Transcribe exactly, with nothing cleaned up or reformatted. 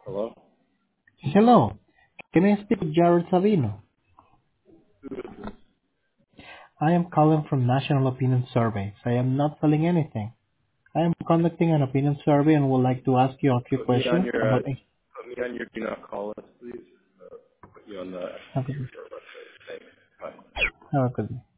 Hello? Hello. Can I speak with Jared Savino? I am calling from National Opinion Surveys. I am not selling anything. I am conducting an opinion survey and would like to ask you a few Put me on questions your uh, about a put me on your do not call list, please. Uh, put you on the have a good your website. Thanks. Bye. have a good day.